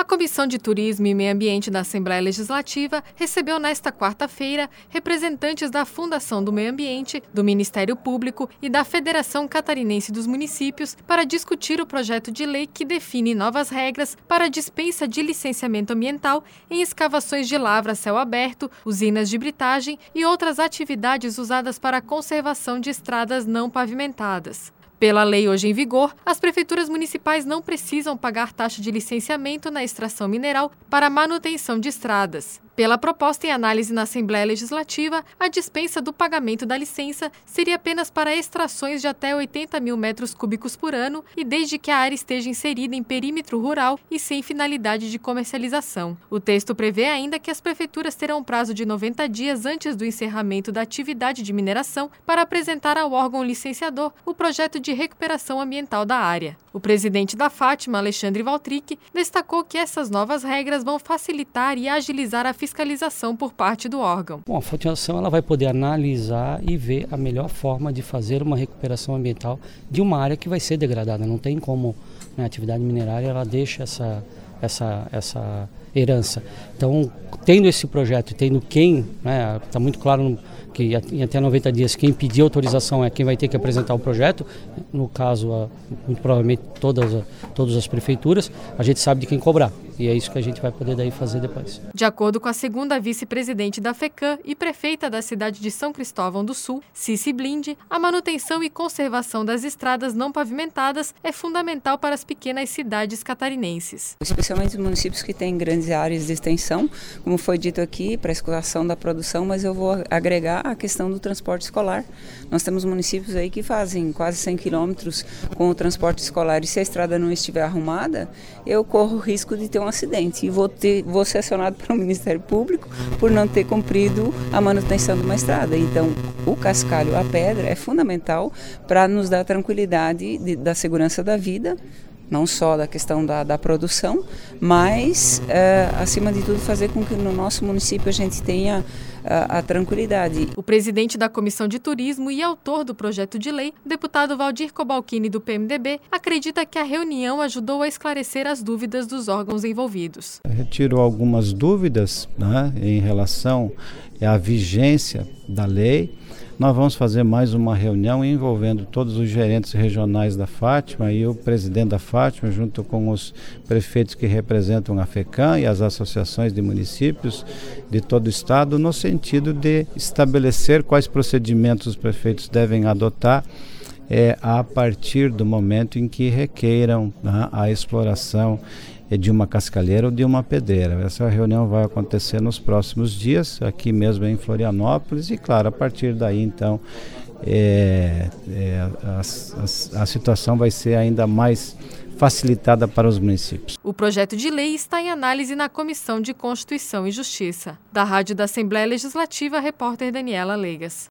A Comissão de Turismo e Meio Ambiente da Assembleia Legislativa recebeu nesta quarta-feira representantes da Fundação do Meio Ambiente, do Ministério Público e da Federação Catarinense dos Municípios para discutir o projeto de lei que define novas regras para a dispensa de licenciamento ambiental em escavações de lavra a céu aberto, usinas de britagem e outras atividades usadas para a conservação de estradas não pavimentadas. Pela lei hoje em vigor, as prefeituras municipais não precisam pagar taxa de licenciamento na extração mineral para manutenção de estradas. Pela proposta em análise na Assembleia Legislativa, a dispensa do pagamento da licença seria apenas para extrações de até 80 mil metros cúbicos por ano e desde que a área esteja inserida em perímetro rural e sem finalidade de comercialização. O texto prevê ainda que as prefeituras terão um prazo de 90 dias antes do encerramento da atividade de mineração para apresentar ao órgão licenciador o projeto de recuperação ambiental da área. O presidente da Fátima, Alexandre Valtric, destacou que essas novas regras vão facilitar e agilizar a fiscalização por parte do órgão. Bom, a fundação ela vai poder analisar e ver a melhor forma de fazer uma recuperação ambiental de uma área que vai ser degradada. Não tem como, né, a atividade minerária ela deixa essa herança. Então, tendo esse projeto e tendo quem, né, está muito claro que em até 90 dias quem pedir autorização é quem vai ter que apresentar o projeto, no caso, muito provavelmente todas as prefeituras, a gente sabe de quem cobrar. E é isso que a gente vai poder daí fazer depois. De acordo com a segunda vice-presidente da FECAM e prefeita da cidade de São Cristóvão do Sul, Cici Blind, a manutenção e conservação das estradas não pavimentadas é fundamental para as pequenas cidades catarinenses. Especialmente os municípios que têm grandes áreas de extensão, como foi dito aqui, para a escoação da produção, mas eu vou agregar a questão do transporte escolar. Nós temos municípios aí que fazem quase 100 quilômetros com o transporte escolar e se a estrada não estiver arrumada, eu corro o risco de ter um acidente e vou ser acionado pelo Ministério Público por não ter cumprido a manutenção de uma estrada. Então, o cascalho, a pedra, é fundamental para nos dar tranquilidade da segurança da vida, não só da questão da produção, mas, acima de tudo, fazer com que no nosso município a gente tenha a tranquilidade. O presidente da Comissão de Turismo e autor do projeto de lei, o deputado Valdir Cobalcini, do PMDB, acredita que a reunião ajudou a esclarecer as dúvidas dos órgãos envolvidos. Retirou algumas dúvidas, né, em relação à vigência da lei. Nós vamos fazer mais uma reunião envolvendo todos os gerentes regionais da Fátima e o presidente da Fátima, junto com os prefeitos que representam a FECAM e as associações de municípios de todo o estado, no sentido de estabelecer quais procedimentos os prefeitos devem adotar a partir do momento em que requeiram, né, a exploração de uma cascalheira ou de uma pedreira. Essa reunião vai acontecer nos próximos dias, aqui mesmo em Florianópolis, e claro, a partir daí então a situação vai ser ainda mais facilitada para os municípios. O projeto de lei está em análise na Comissão de Constituição e Justiça. Da Rádio da Assembleia Legislativa, repórter Daniela Legas.